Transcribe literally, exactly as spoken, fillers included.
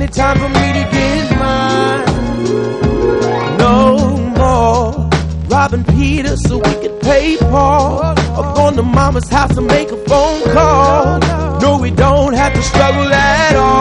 only time for me to get mine. No more robbing Peter so we could pay Paul, or going to mama's house to make a phone call. No, we don't have to struggle at all.